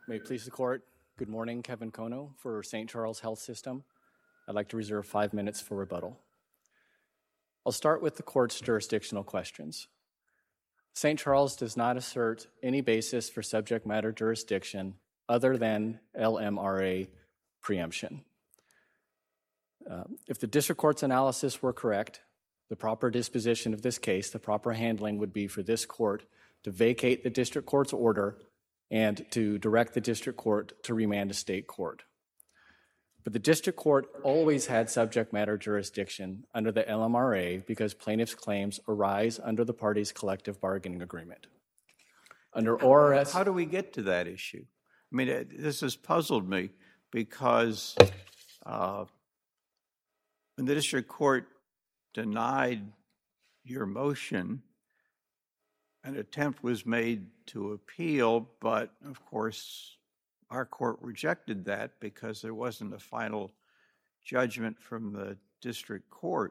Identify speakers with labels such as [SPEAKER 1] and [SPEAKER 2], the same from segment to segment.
[SPEAKER 1] May it please the Court. Good morning, Kevin Kono for St. Charles Health System. I'd like to reserve 5 minutes for rebuttal. I'll start with the Court's jurisdictional questions. St. Charles does not assert any basis for subject matter jurisdiction other than LMRA preemption. If the District Court's analysis were correct, the proper disposition of this case, the proper handling would be for this Court to vacate the District Court's order and to direct the District Court to remand to State Court. But the District Court always had subject matter jurisdiction under the LMRA because plaintiffs' claims arise under the parties' collective bargaining agreement. Under ORS...
[SPEAKER 2] How do we get to that issue? I mean, this has puzzled me because when the District Court denied your motion, an attempt was made to appeal, but of course our court rejected that because there wasn't a final judgment from the District Court.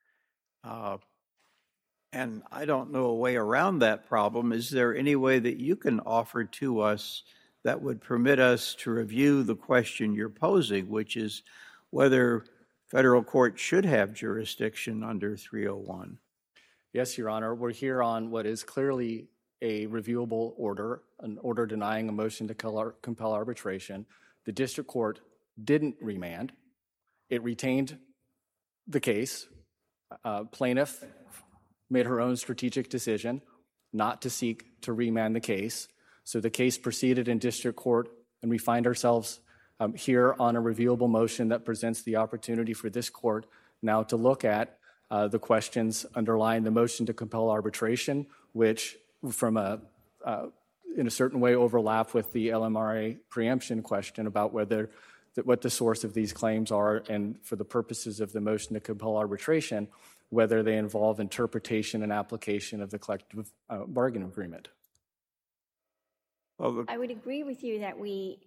[SPEAKER 2] And I don't know a way around that problem. Is there any way that you can offer to us that would permit us to review the question you're posing, which is whether federal court should have jurisdiction under 301?
[SPEAKER 1] Yes, Your Honor. We're here on what is clearly a reviewable order, an order denying a motion to compel arbitration. The District Court didn't remand. It retained the case. Plaintiff made her own strategic decision not to seek to remand the case. So the case proceeded in District Court, and we find ourselves here on a reviewable motion that presents the opportunity for this Court now to look at the questions underlying the motion to compel arbitration, which from in a certain way overlap with the LMRA preemption question about what the source of these claims are, and for the purposes of the motion to compel arbitration, whether they involve interpretation and application of the collective bargaining agreement.
[SPEAKER 3] Well, I would agree with you that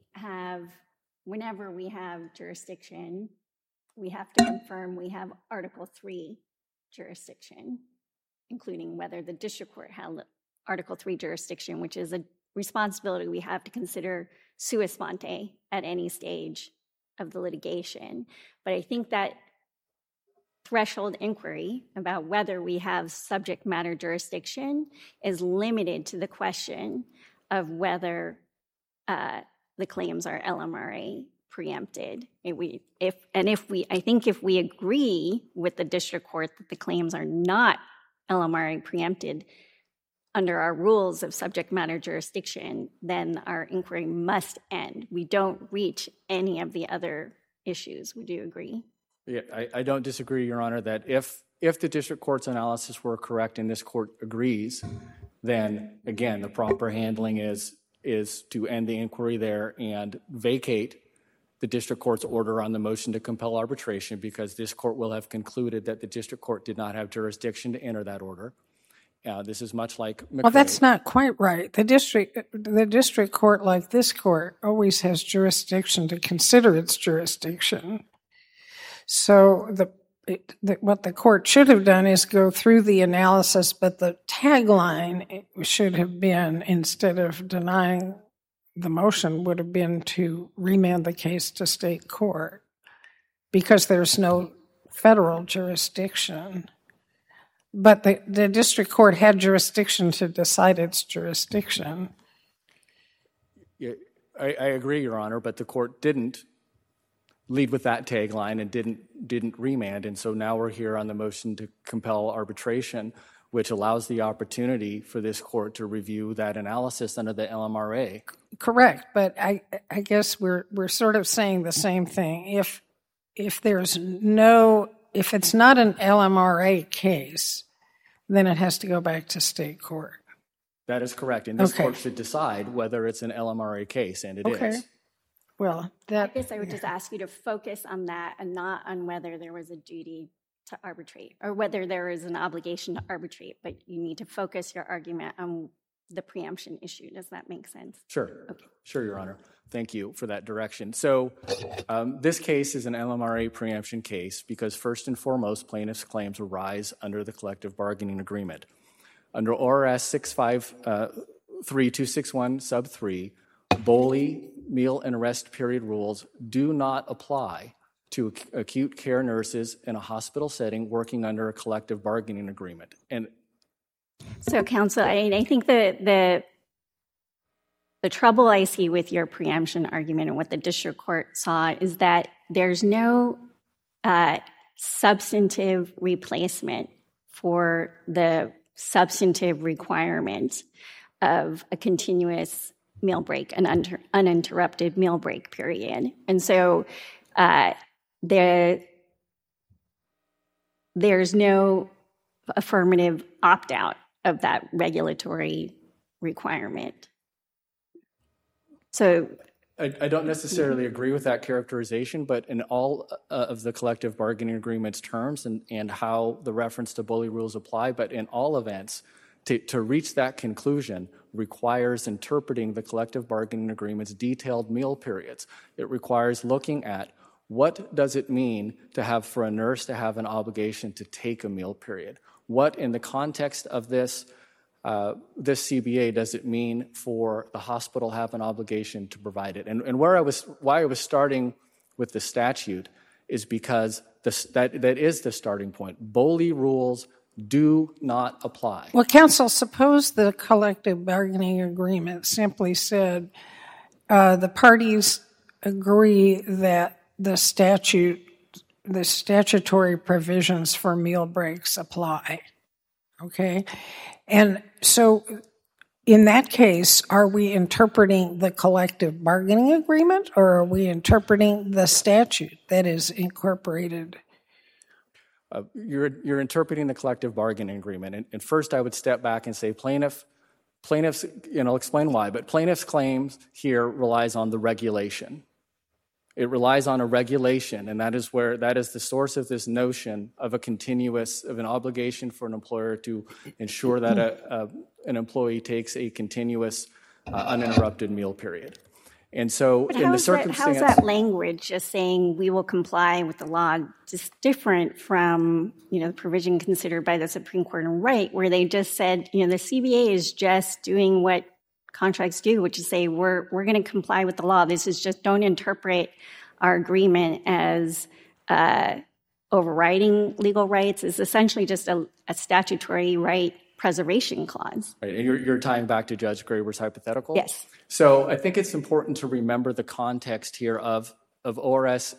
[SPEAKER 3] whenever we have jurisdiction, we have to confirm we have Article 3 jurisdiction, including whether the District Court held Article 3 jurisdiction, which is a responsibility we have to consider sua sponte at any stage of the litigation. But I think that threshold inquiry about whether we have subject matter jurisdiction is limited to the question of whether the claims are LMRA preempted. I think if we agree with the District Court that the claims are not LMRA preempted under our rules of subject matter jurisdiction, then our inquiry must end. We don't reach any of the other issues. Would you agree?
[SPEAKER 1] Yeah, I don't disagree, Your Honor, that if the District Court's analysis were correct and this Court agrees, then again, the proper handling is to end the inquiry there and vacate the District Court's order on the motion to compel arbitration, because this Court will have concluded that the District Court did not have jurisdiction to enter that order. This is much like McRae.
[SPEAKER 4] Well, that's not quite right. The District Court, like this Court, always has jurisdiction to consider its jurisdiction. So what the Court should have done is go through the analysis, but the tagline should have been, instead of denying the motion, would have been to remand the case to State Court, because there's no federal jurisdiction. But the District Court had jurisdiction to decide its jurisdiction.
[SPEAKER 1] Yeah, I agree, Your Honor, but the Court didn't lead with that tagline and didn't remand, and so now we're here on the motion to compel arbitration, which allows the opportunity for this Court to review that analysis under the LMRA.
[SPEAKER 4] Correct, but I guess we're sort of saying the same thing. If it's not an LMRA case, then it has to go back to State Court.
[SPEAKER 1] That is correct, and this Court should decide whether it's an LMRA case, and it is.
[SPEAKER 4] Well,
[SPEAKER 3] I guess I would just ask you to focus on that and not on whether there was a duty to arbitrate or whether there is an obligation to arbitrate, but you need to focus your argument on the preemption issue. Does that make sense?
[SPEAKER 1] Sure.
[SPEAKER 3] Okay.
[SPEAKER 1] Sure, Your Honor. Thank you for that direction. So this case is an LMRA preemption case because, first and foremost, plaintiffs' claims arise under the collective bargaining agreement. Under ORS 653261 sub 3, Boley meal and rest period rules do not apply to acute care nurses in a hospital setting working under a collective bargaining agreement. And
[SPEAKER 3] so, counsel, I think the trouble I see with your preemption argument and what the district court saw is that there's no substantive replacement for the substantive requirement of a continuous meal break, an uninterrupted meal break period. And so there's no affirmative opt-out of that regulatory requirement. So
[SPEAKER 1] I don't necessarily agree with that characterization, but in all of the collective bargaining agreement's terms and how the reference to bully rules apply, but in all events, to reach that conclusion requires interpreting the collective bargaining agreement's detailed meal periods. It requires looking at what does it mean to have for a nurse to have an obligation to take a meal period? What in the context of this CBA does it mean for the hospital have an obligation to provide it? And why I was starting with the statute is because that is the starting point. Bully rules do not apply.
[SPEAKER 4] Well, counsel, suppose the collective bargaining agreement simply said the parties agree that the statutory provisions for meal breaks apply. Okay? And so in that case, are we interpreting the collective bargaining agreement or are we interpreting the statute that is incorporated?
[SPEAKER 1] You're interpreting the collective bargaining agreement. And first I would step back and say plaintiffs, I'll explain why, but plaintiff's claims here relies on the regulation. It relies on a regulation, and that is the source of this notion of an obligation for an employer to ensure that an employee takes a continuous, uninterrupted meal period. And so
[SPEAKER 3] but
[SPEAKER 1] in the circumstance...
[SPEAKER 3] How is that language just saying we will comply with the law just different from, the provision considered by the Supreme Court in Wright, where they just said, the CBA is just doing what contracts do, which is say we're going to comply with the law. This is just don't interpret our agreement as overriding legal rights. It's essentially just a statutory right preservation clause.
[SPEAKER 1] Right, and you're tying back to Judge Graber's hypothetical?
[SPEAKER 3] Yes.
[SPEAKER 1] So I think it's important to remember the context here of ORS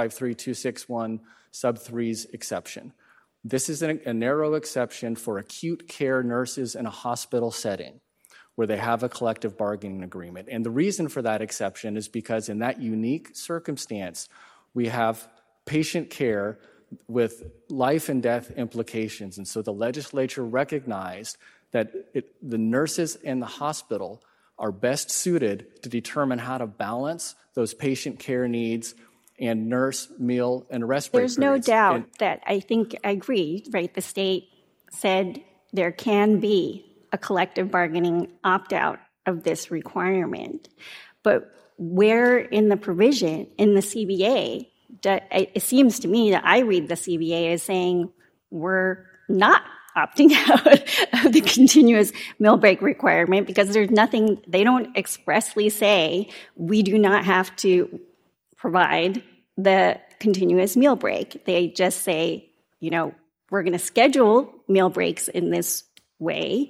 [SPEAKER 1] 653-261 sub 3's exception. This is a narrow exception for acute care nurses in a hospital setting where they have a collective bargaining agreement. And the reason for that exception is because in that unique circumstance, we have patient care with life and death implications. And so the legislature recognized that the nurses in the hospital are best suited to determine how to balance those patient care needs and nurse, meal, and rest break
[SPEAKER 3] There's
[SPEAKER 1] periods.
[SPEAKER 3] No doubt that I agree, right? The state said there can be a collective bargaining opt-out of this requirement. But where in the provision, in the CBA, it seems to me that I read the CBA as saying we're not opting out of the continuous meal break requirement because there's nothing, they don't expressly say we do not have to provide the continuous meal break. They just say, we're going to schedule meal breaks in this way,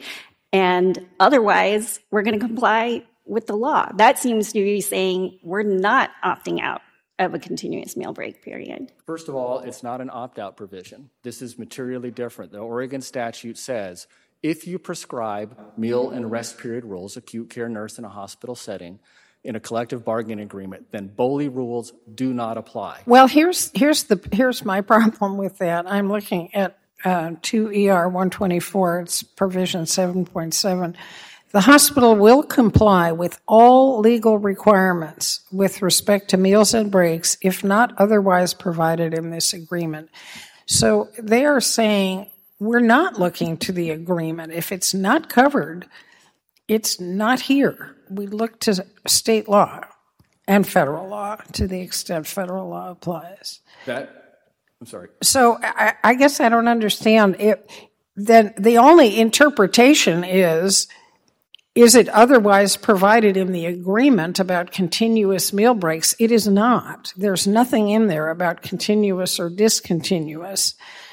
[SPEAKER 3] and otherwise we're going to comply with the law. That seems to be saying we're not opting out of a continuous meal break period.
[SPEAKER 1] First of all, it's not an opt-out provision. This is materially different. The Oregon statute says if you prescribe meal and rest period rules, acute care nurse in a hospital setting, in a collective bargaining agreement, then BOLI rules do not apply.
[SPEAKER 4] Well, here's my problem with that. I'm looking at 2 ER 124, it's provision 7.7. The hospital will comply with all legal requirements with respect to meals and breaks if not otherwise provided in this agreement. So they are saying we're not looking to the agreement. If it's not covered, it's not here. We look to state law and federal law to the extent federal law applies.
[SPEAKER 1] I'm sorry.
[SPEAKER 4] So I guess I don't understand it. Then the only interpretation is is it otherwise provided in the agreement about continuous meal breaks? It is not. There's nothing in there about continuous or discontinuous.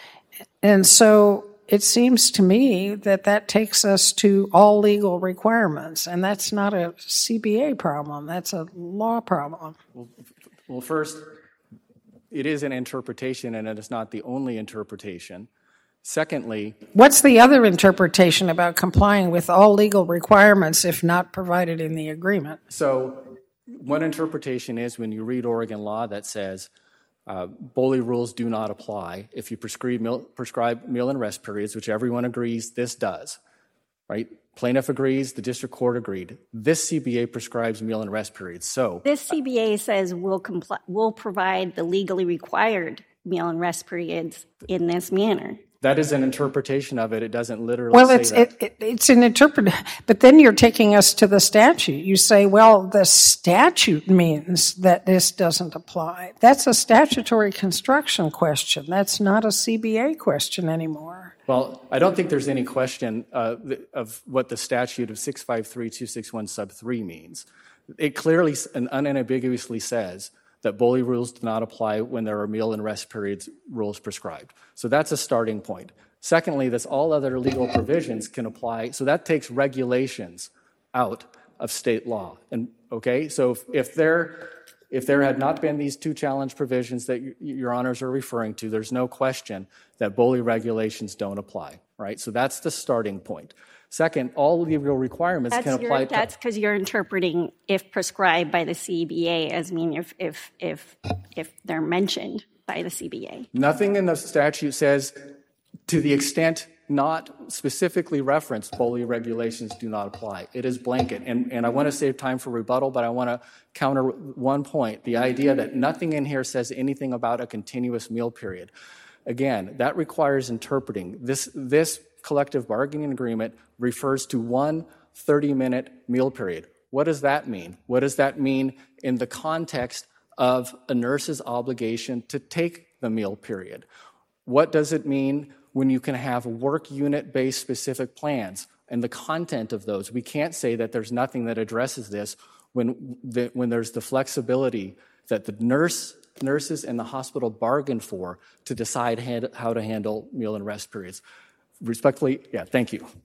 [SPEAKER 4] And so it seems to me that that takes us to all legal requirements, and that's not a CBA problem. That's a law problem.
[SPEAKER 1] Well, first, it is an interpretation, and it is not the only interpretation. Secondly,
[SPEAKER 4] what's the other interpretation about complying with all legal requirements if not provided in the agreement?
[SPEAKER 1] So one interpretation is when you read Oregon law that says BOLI rules do not apply if you prescribe meal and rest periods, which everyone agrees this does, right? Plaintiff agrees, the district court agreed. This CBA prescribes meal and rest periods. So
[SPEAKER 3] this CBA says we'll provide the legally required meal and rest periods in this manner.
[SPEAKER 1] That is an interpretation of it. It doesn't literally say that.
[SPEAKER 4] It's an interpretation. But then you're taking us to the statute. You say, well, the statute means that this doesn't apply. That's a statutory construction question. That's not a CBA question anymore.
[SPEAKER 1] Well, I don't think there's any question of what the statute of 653-261 sub 3 means. It clearly and unambiguously says that BOLI rules do not apply when there are meal and rest periods rules prescribed. So that's a starting point. Secondly, that all other legal provisions can apply. So that takes regulations out of state law. And okay, so if there had not been these two challenge provisions that your honors are referring to, there's no question that BOLI regulations don't apply, right? So that's the starting point. Second, all legal requirements can apply.
[SPEAKER 3] That's because you're interpreting if prescribed by the CBA as mean if they're mentioned by the CBA.
[SPEAKER 1] Nothing in the statute says to the extent not specifically referenced, BOLI regulations do not apply. It is blanket. And I want to save time for rebuttal, but I want to counter one point, the idea that nothing in here says anything about a continuous meal period. Again, that requires interpreting. This collective bargaining agreement refers to one 30-minute meal period. What does that mean? What does that mean in the context of a nurse's obligation to take the meal period? What does it mean when you can have work unit-based specific plans and the content of those? We can't say that there's nothing that addresses this when there's the flexibility that the nurses and the hospital bargain for to decide how to handle meal and rest periods. Respectfully, yeah, thank you.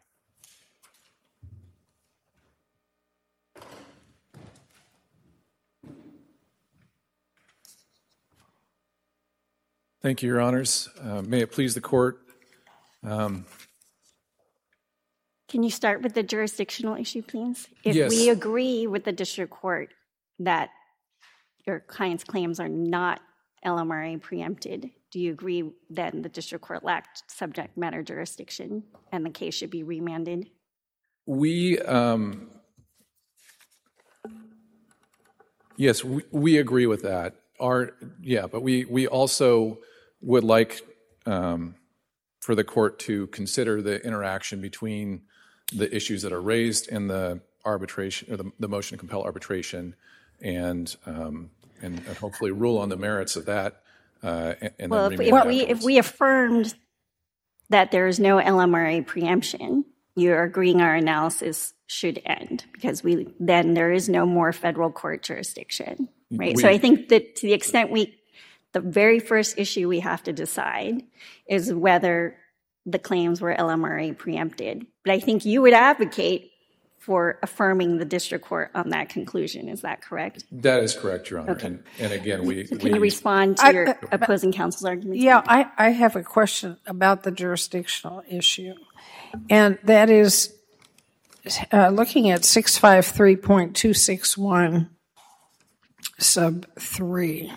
[SPEAKER 5] Thank you, Your Honors. May it please the court.
[SPEAKER 3] Can you start with the jurisdictional issue, please? If
[SPEAKER 5] Yes.
[SPEAKER 3] we agree with the district court that your client's claims are not LMRA preempted, do you agree that the district court lacked subject matter jurisdiction and the case should be remanded?
[SPEAKER 5] Yes, we agree with that. But we also would like for the court to consider the interaction between the issues that are raised in the arbitration or the motion to compel arbitration and hopefully rule on the merits of that.
[SPEAKER 3] If we affirmed that there is no LMRA preemption, you're agreeing our analysis should end because then there is no more federal court jurisdiction, right? So I think that to the extent the very first issue we have to decide is whether the claims were LMRA preempted. But I think you would advocate for affirming the district court on that conclusion. Is that correct?
[SPEAKER 5] That is correct, Your Honor.
[SPEAKER 3] Okay.
[SPEAKER 5] And again,
[SPEAKER 3] Can you respond to your opposing counsel's argument?
[SPEAKER 4] Yeah, I have a question about the jurisdictional issue. And that is looking at 653.261 sub 3.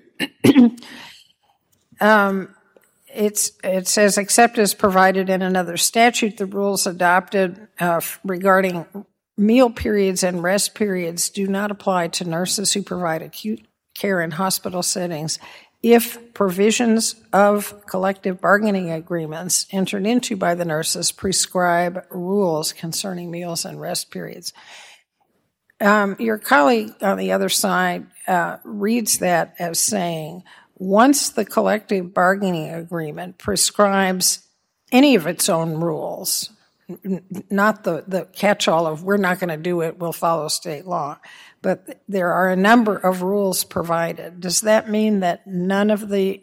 [SPEAKER 4] It says, except as provided in another statute, the rules adopted regarding meal periods and rest periods do not apply to nurses who provide acute care in hospital settings if provisions of collective bargaining agreements entered into by the nurses prescribe rules concerning meals and rest periods. Your colleague on the other side reads that as saying, once the collective bargaining agreement prescribes any of its own rules, not the catch-all of we're not going to do it, we'll follow state law. But there are a number of rules provided. Does that mean that none of the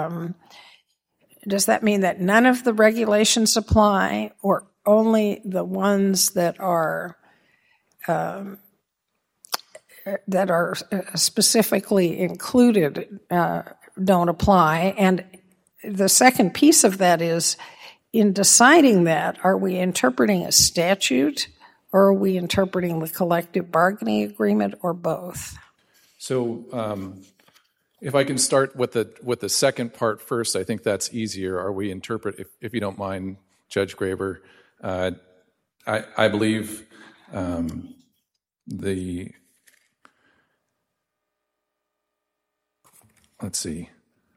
[SPEAKER 4] regulations apply, or only the ones that are specifically included don't apply? And the second piece of that is, in deciding that, are we interpreting a statute, or are we interpreting the collective bargaining agreement, or both?
[SPEAKER 5] So if I can start with the second part first, I think that's easier. Are we if you don't mind, Judge Graber, I believe let's see.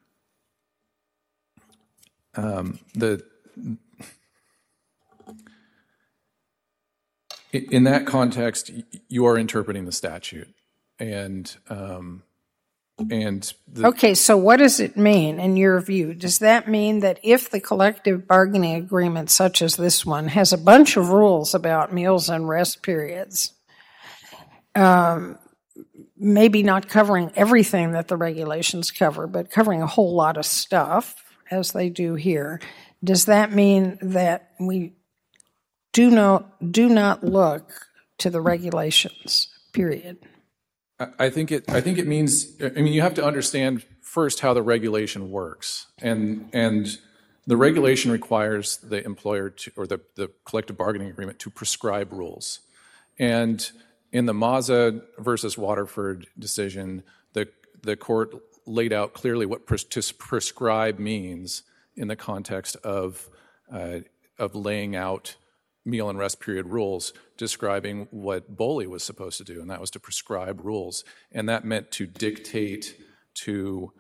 [SPEAKER 5] In that context, you are interpreting the statute,
[SPEAKER 4] Okay, so what does it mean in your view? Does that mean that if the collective bargaining agreement, such as this one, has a bunch of rules about meals and rest periods, maybe not covering everything that the regulations cover, but covering a whole lot of stuff, as they do here, does that mean that we do not look to the regulations, period?
[SPEAKER 5] I think it means, you have to understand first how the regulation works. And the regulation requires the employer or the collective bargaining agreement to prescribe rules. And in the Mazza versus Waterford decision, the court laid out clearly what to prescribe means in the context of laying out meal and rest period rules, describing what BOLI was supposed to do, and that was to prescribe rules. And that meant to dictate to,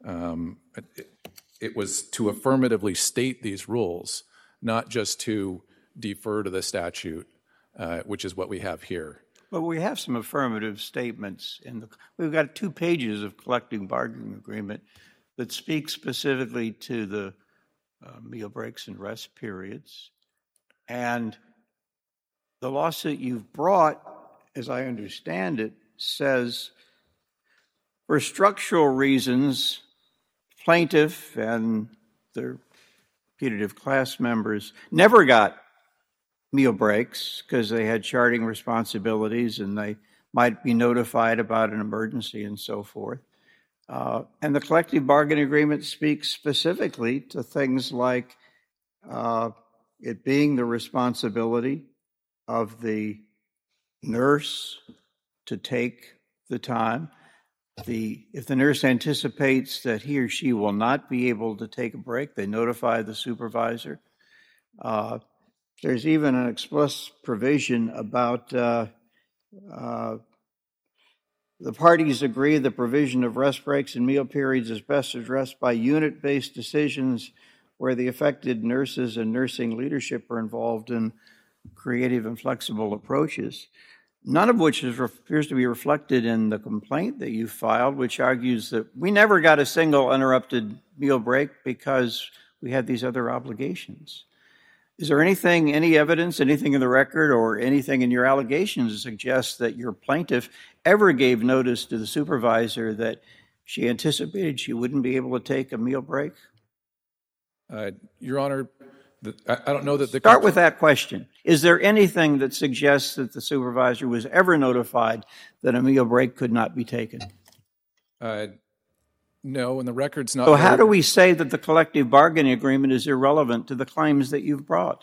[SPEAKER 5] it was to affirmatively state these rules, not just to defer to the statute, which is what we have here.
[SPEAKER 2] Well, we have some affirmative statements. We've got 2 pages of collective bargaining agreement that speak specifically to the meal breaks and rest periods. And the lawsuit you've brought, as I understand it, says for structural reasons, plaintiff and their putative class members never got meal breaks because they had charting responsibilities and they might be notified about an emergency and so forth. And the collective bargaining agreement speaks specifically to things like it being the responsibility of the nurse to take the time. If the nurse anticipates that he or she will not be able to take a break, they notify the supervisor. There's even an explicit provision about the parties agree the provision of rest breaks and meal periods is best addressed by unit-based decisions where the affected nurses and nursing leadership are involved in creative and flexible approaches, none of which appears to be reflected in the complaint that you filed, which argues that we never got a single uninterrupted meal break because we had these other obligations. Is there any evidence, anything in the record or anything in your allegations that suggests that your plaintiff ever gave notice to the supervisor that she anticipated she wouldn't be able to take a meal break?
[SPEAKER 5] Your Honor, I don't know that the...
[SPEAKER 2] Start with that question. Is there anything that suggests that the supervisor was ever notified that a meal break could not be taken?
[SPEAKER 5] No, and the record's not...
[SPEAKER 2] So how do we say that the collective bargaining agreement is irrelevant to the claims that you've brought?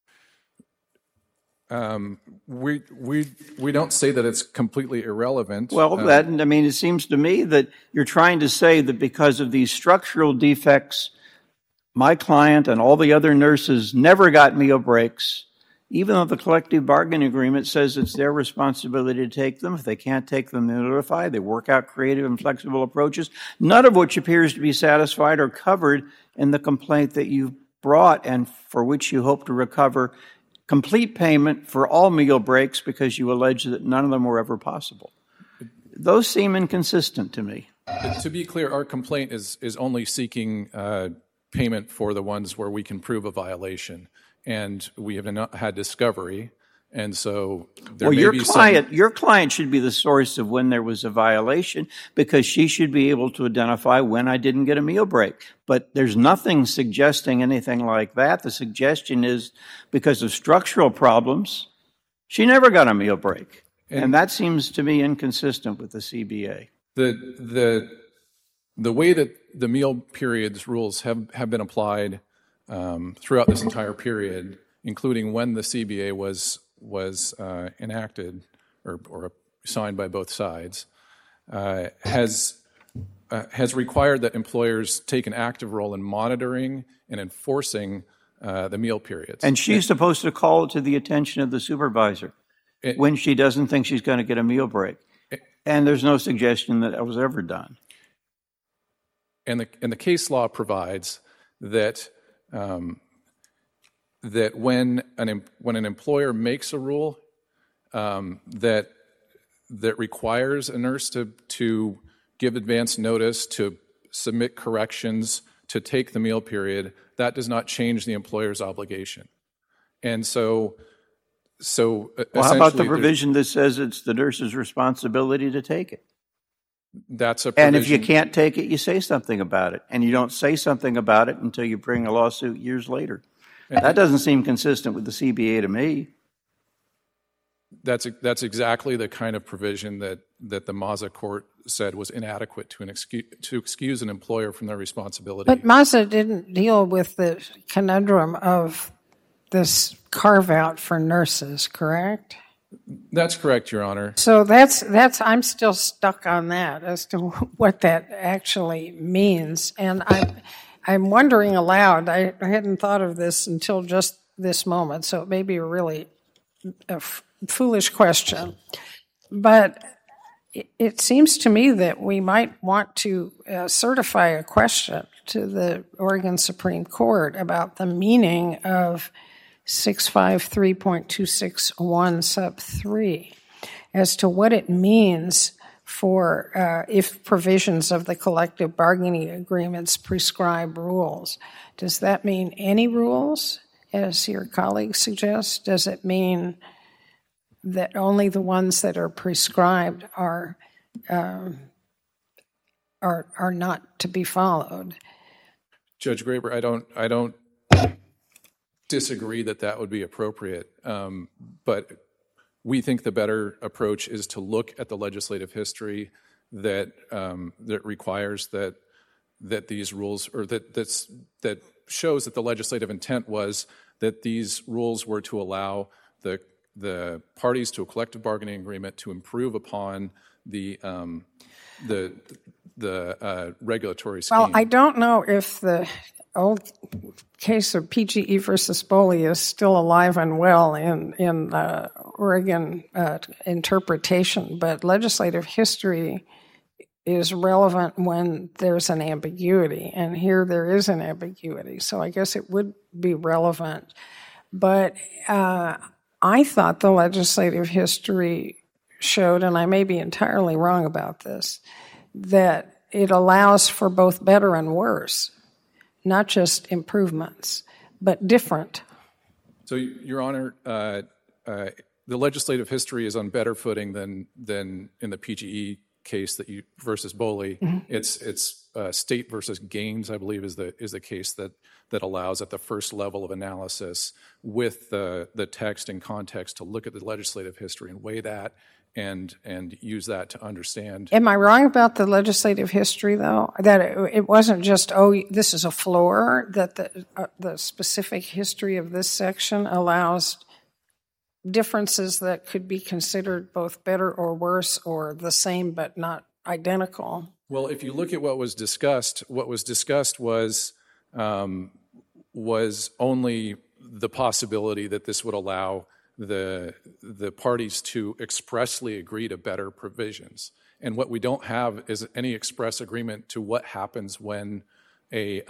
[SPEAKER 5] We don't say that it's completely irrelevant.
[SPEAKER 2] Well, it seems to me that you're trying to say that because of these structural defects, my client and all the other nurses never got meal breaks, even though the collective bargaining agreement says it's their responsibility to take them. If they can't take them, they notify. They work out creative and flexible approaches, none of which appears to be satisfied or covered in the complaint that you brought and for which you hope to recover complete payment for all meal breaks because you allege that none of them were ever possible. Those seem inconsistent to me.
[SPEAKER 5] To be clear, our complaint is only seeking payment for the ones where we can prove a violation. and we have not had discovery. And so there
[SPEAKER 2] Well,
[SPEAKER 5] may
[SPEAKER 2] your
[SPEAKER 5] be
[SPEAKER 2] your client should be the source of when there was a violation, because she should be able to identify when I didn't get a meal break. But there's nothing suggesting anything like that. The suggestion is because of structural problems, she never got a meal break. And that seems to be inconsistent with the CBA.
[SPEAKER 5] The way that the meal periods rules have been applied throughout this entire period, including when the CBA was enacted or signed by both sides, has required that employers take an active role in monitoring and enforcing the meal periods.
[SPEAKER 2] And she's supposed to call it to the attention of the supervisor when she doesn't think she's going to get a meal break. And there's no suggestion that was ever done.
[SPEAKER 5] And the case law provides that that when an employer makes a rule that requires a nurse to give advance notice, to submit corrections, to take the meal period, that does not change the employer's obligation. And so
[SPEAKER 2] well, how about the provision that says it's the nurse's responsibility to take it?
[SPEAKER 5] That's a provision.
[SPEAKER 2] And if you can't take it, you say something about it. And you don't say something about it until you bring a lawsuit years later. That doesn't seem consistent with the CBA to me.
[SPEAKER 5] That's exactly the kind of provision that the Mazza court said was inadequate to excuse an employer from their responsibility.
[SPEAKER 4] But Mazza didn't deal with the conundrum of this carve-out for nurses, correct?
[SPEAKER 5] That's correct, Your Honor.
[SPEAKER 4] So that's I'm still stuck on that as to what that actually means, and I'm wondering aloud. I hadn't thought of this until just this moment, so it may be really a foolish question, but it seems to me that we might want to certify a question to the Oregon Supreme Court about the meaning of 653.261 sub 3 as to what it means for if provisions of the collective bargaining agreements prescribe rules. Does that mean any rules, as your colleague suggests? Does it mean that only the ones that are prescribed are not to be followed?
[SPEAKER 5] Judge Graber, I don't disagree that would be appropriate, but we think the better approach is to look at the legislative history that requires that these rules, or that shows that the legislative intent was that these rules were to allow the parties to a collective bargaining agreement to improve upon the regulatory scheme.
[SPEAKER 4] Well, I don't know if the old case of PGE versus Boley is still alive and well in Oregon interpretation, but legislative history is relevant when there's an ambiguity, and here there is an ambiguity, so I guess it would be relevant. But I thought the legislative history showed, and I may be entirely wrong about this, that it allows for both better and worse, not just improvements, but different.
[SPEAKER 5] So, Your Honor, the legislative history is on better footing than in the PGE case versus Boley. Mm-hmm. It's State versus Gaines, I believe, is the case that allows at the first level of analysis with the text and context to look at the legislative history and weigh that and use that to understand.
[SPEAKER 4] Am I wrong about the legislative history, though? That it wasn't just, this is a floor, that the specific history of this section allows differences that could be considered both better or worse or the same but not identical?
[SPEAKER 5] Well, if you look at what was discussed was only the possibility that this would allow the parties to expressly agree to better provisions. And what we don't have is any express agreement to what happens when a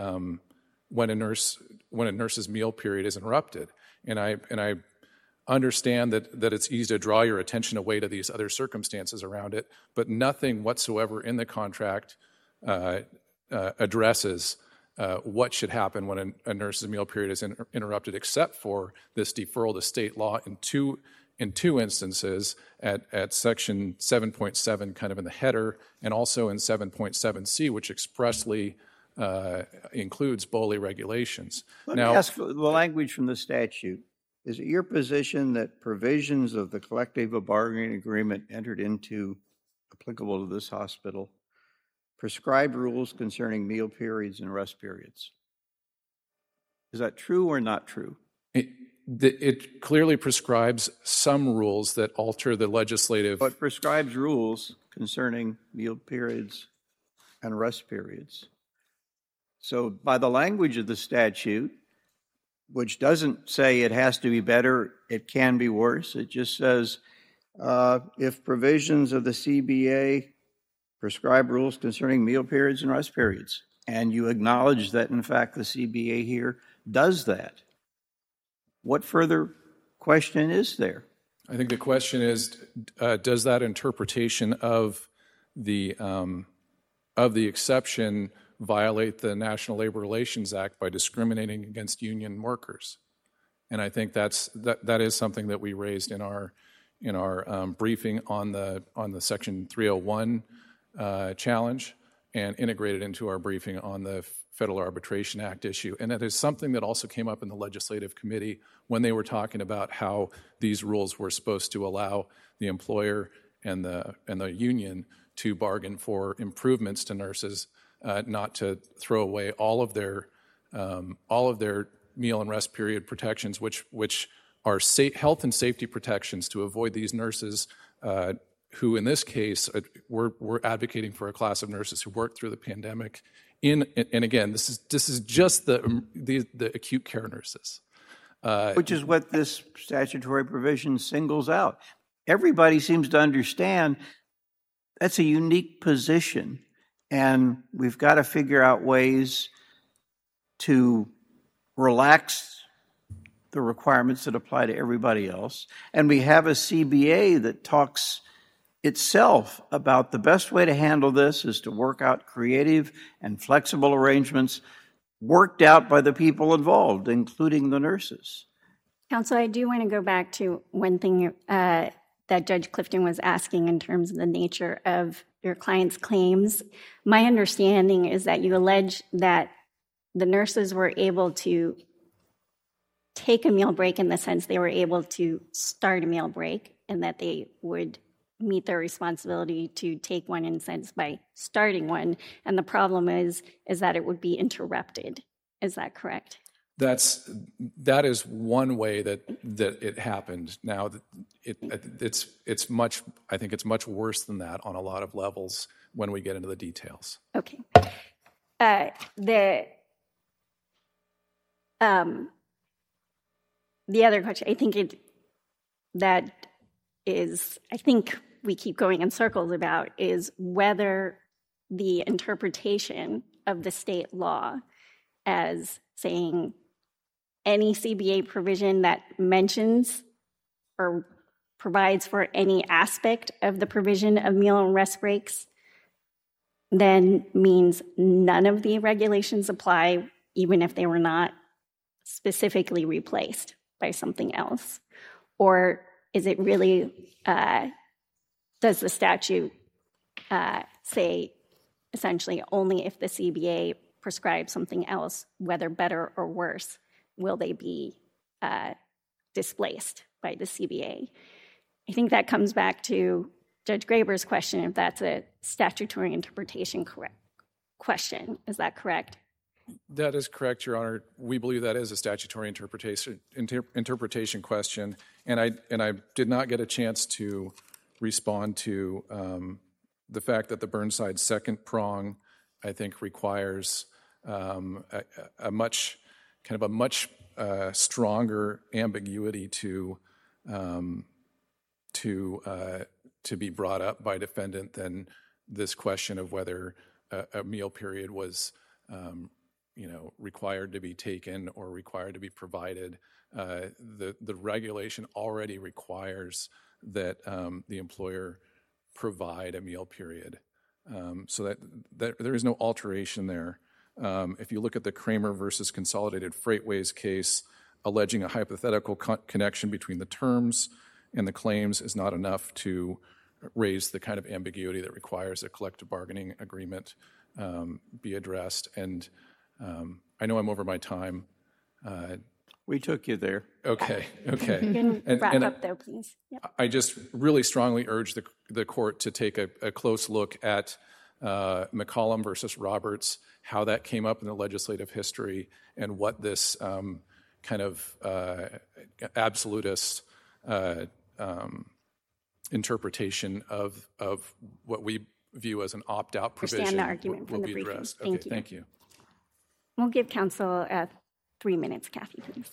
[SPEAKER 5] nurse's meal period is interrupted. And I understand that it's easy to draw your attention away to these other circumstances around it, but nothing whatsoever in the contract addresses what should happen when a nurse's meal period is interrupted, except for this deferral to state law in two instances at section 7.7 kind of in the header, and also in 7.7c, which expressly includes BOLI regulations.
[SPEAKER 2] Let me ask the language from the statute. Is it your position that provisions of the collective bargaining agreement entered into applicable to this hospital prescribe rules concerning meal periods and rest periods? Is that true or not true?
[SPEAKER 5] It clearly prescribes some rules that alter the legislative...
[SPEAKER 2] But prescribes rules concerning meal periods and rest periods. So by the language of the statute, which doesn't say it has to be better, it can be worse, it just says if provisions of the CBA prescribe rules concerning meal periods and rest periods, and you acknowledge that, in fact, the CBA here does that, what further question is there?
[SPEAKER 5] I think the question is, does that interpretation of the exception violate the National Labor Relations Act by discriminating against union workers? And I think that is something that we raised in our briefing on the Section 301 challenge, and integrated into our briefing on the Federal Arbitration Act issue. And that is something that also came up in the legislative committee when they were talking about how these rules were supposed to allow the employer and the union to bargain for improvements to nurses, not to throw away all of their meal and rest period protections, which are health and safety protections to avoid these nurses who, in this case, we're advocating for a class of nurses who worked through the pandemic. And again, this is just the acute care nurses,
[SPEAKER 2] which is what this statutory provision singles out. Everybody seems to understand that's a unique position, and we've got to figure out ways to relax the requirements that apply to everybody else. And we have a CBA that talks itself about the best way to handle this is to work out creative and flexible arrangements worked out by the people involved, including the nurses.
[SPEAKER 3] Counsel, I do want to go back to one thing that Judge Clifton was asking in terms of the nature of your client's claims. My understanding is that you allege that the nurses were able to take a meal break in the sense they were able to start a meal break, and that they would meet their responsibility to take one in a sense by starting one. And the problem is that it would be interrupted. Is that correct?
[SPEAKER 5] That is one way that it happened. Now, it's much. I think it's much worse than that on a lot of levels when we get into the details.
[SPEAKER 3] Okay. The other question, I think we keep going in circles about, is whether the interpretation of the state law as saying any CBA provision that mentions or provides for any aspect of the provision of meal and rest breaks then means none of the regulations apply, even if they were not specifically replaced by something else? Or is it really, does the statute say essentially only if the CBA prescribes something else, whether better or worse, will they be displaced by the CBA? I think that comes back to Judge Graber's question, if that's a statutory interpretation question. Is that correct?
[SPEAKER 5] That is correct, Your Honor. We believe that is a statutory interpretation question, and I did not get a chance to respond to the fact that the Burnside second prong, I think, requires a much stronger ambiguity to be brought up by defendant than this question of whether a meal period was required to be taken or required to be provided. The regulation already requires that the employer provide a meal period, so that there is no alteration there. If you look at the Kramer versus Consolidated Freightways case, alleging a hypothetical connection between the terms and the claims is not enough to raise the kind of ambiguity that requires a collective bargaining agreement be addressed. And I know I'm over my time.
[SPEAKER 2] We took you there.
[SPEAKER 5] Okay.
[SPEAKER 3] You can wrap up though, please. Yep.
[SPEAKER 5] I just really strongly urge the court to take a close look at McCollum versus Roberts, how that came up in the legislative history, and what this kind of absolutist interpretation of what we view as an opt-out provision
[SPEAKER 3] Understand the argument from
[SPEAKER 5] will
[SPEAKER 3] the
[SPEAKER 5] be
[SPEAKER 3] briefing.
[SPEAKER 5] addressed.
[SPEAKER 3] Thank
[SPEAKER 5] Okay,
[SPEAKER 3] you.
[SPEAKER 5] thank you.
[SPEAKER 3] We'll give counsel 3 minutes. Kathy, please.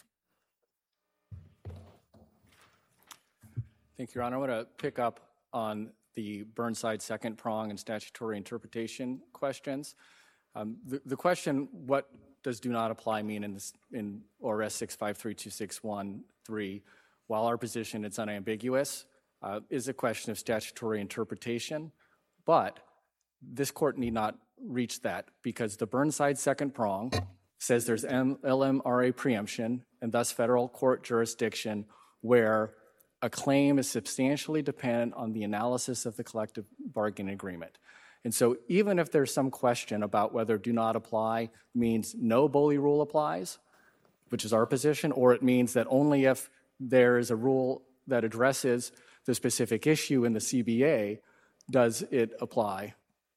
[SPEAKER 1] Thank you, Your Honor. I want to pick up on the Burnside second prong and statutory interpretation questions. The question, what does do not apply mean in ORS 6532613, while our position it's unambiguous, is a question of statutory interpretation, but this court need not reach that because the Burnside second prong says there's LMRA preemption and thus federal court jurisdiction where a claim is substantially dependent on the analysis of the collective bargaining agreement. And so even if there's some question about whether do not apply means no Boley rule applies, which is our position, or it means that only if there is a rule that addresses the specific issue in the CBA does it apply.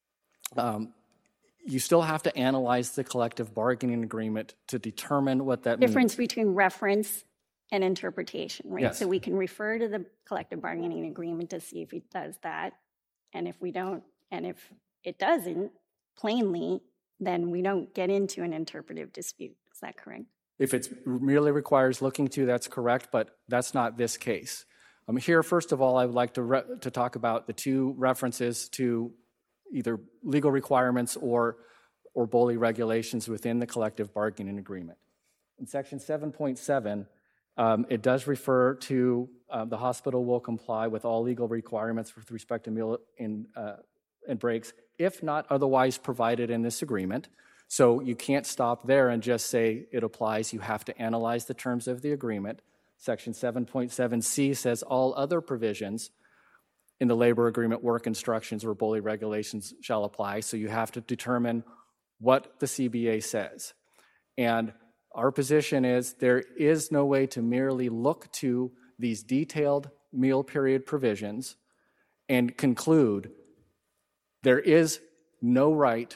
[SPEAKER 1] You still have to analyze the collective bargaining agreement to determine what that
[SPEAKER 3] Difference
[SPEAKER 1] means.
[SPEAKER 3] between reference and interpretation, right?
[SPEAKER 1] Yes.
[SPEAKER 3] So we can refer to the collective bargaining agreement to see if it does that. And if we don't, and if it doesn't, plainly, then we don't get into an interpretive dispute. Is that correct?
[SPEAKER 1] If it merely requires looking to, that's correct, but that's not this case. Here, first of all, I would like to talk about the two references to either legal requirements or Boley regulations within the collective bargaining agreement. In section 7.7, it does refer to the hospital will comply with all legal requirements with respect to meal and breaks, if not otherwise provided in this agreement. So you can't stop there and just say it applies. You have to analyze the terms of the agreement. Section 7.7c says all other provisions in the labor agreement, work instructions, or Boley regulations shall apply. So you have to determine what the CBA says. And our position is there is no way to merely look to these detailed meal period provisions and conclude there is no right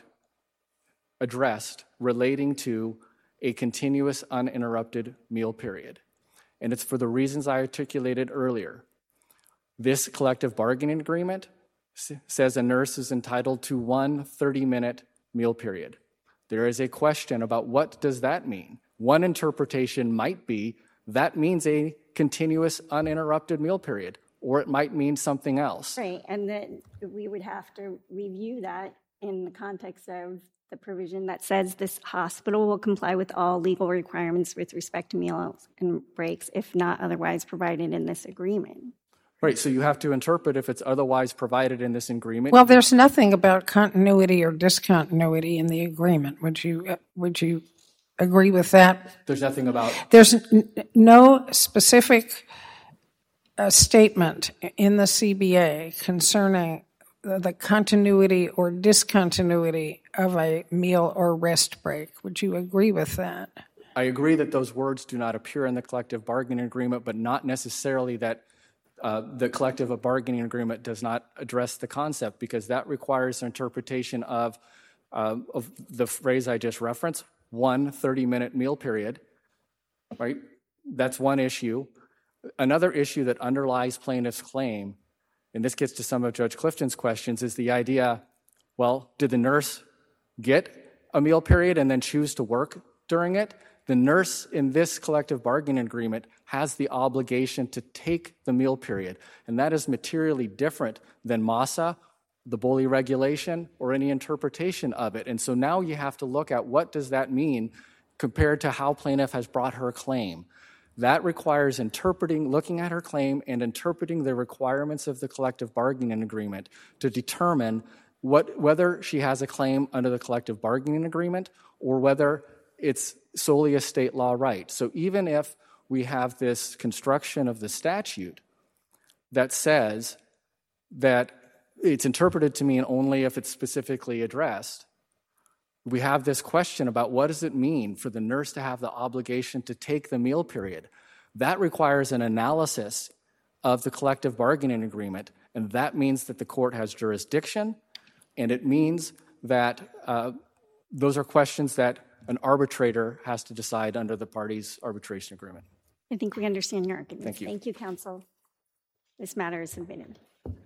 [SPEAKER 1] addressed relating to a continuous uninterrupted meal period. And it's for the reasons I articulated earlier. This collective bargaining agreement says a nurse is entitled to one 30-minute meal period. There is a question about what does that mean? One interpretation might be that means a continuous uninterrupted meal period, or it might mean something else.
[SPEAKER 3] Right, and then we would have to review that in the context of the provision that says this hospital will comply with all legal requirements with respect to meals and breaks, if not otherwise provided in this agreement.
[SPEAKER 1] Right, so you have to interpret if it's otherwise provided in this agreement.
[SPEAKER 4] Well, there's nothing about continuity or discontinuity in the agreement. Would you agree with that?
[SPEAKER 1] There's nothing about...
[SPEAKER 4] There's no specific statement in the CBA concerning the continuity or discontinuity of a meal or rest break. Would you agree with that?
[SPEAKER 1] I agree that those words do not appear in the collective bargaining agreement, but not necessarily that the collective bargaining agreement does not address the concept, because that requires an interpretation of the phrase I just referenced, one 30-minute meal period, right? That's one issue. Another issue that underlies plaintiff's claim, and this gets to some of Judge Clifton's questions, is the idea, well, did the nurse get a meal period and then choose to work during it? The nurse in this collective bargaining agreement has the obligation to take the meal period, and that is materially different than MASA, the Boley regulation, or any interpretation of it. And so now you have to look at what does that mean compared to how plaintiff has brought her claim. That requires looking at her claim and interpreting the requirements of the collective bargaining agreement to determine whether she has a claim under the collective bargaining agreement or whether it's solely a state law right. So even if we have this construction of the statute that says that it's interpreted to mean only if it's specifically addressed, we have this question about what does it mean for the nurse to have the obligation to take the meal period. That requires an analysis of the collective bargaining agreement, and that means that the court has jurisdiction, and it means that those are questions that an arbitrator has to decide under the parties' arbitration agreement.
[SPEAKER 3] I think we understand your argument.
[SPEAKER 1] Thank you.
[SPEAKER 3] Thank you, counsel. This matter is submitted.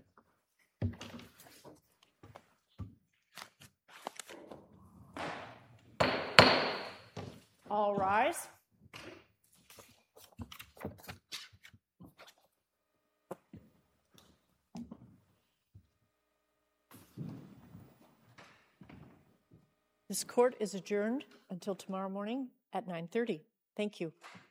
[SPEAKER 6] All rise. This court is adjourned until tomorrow morning at 9:30. Thank you.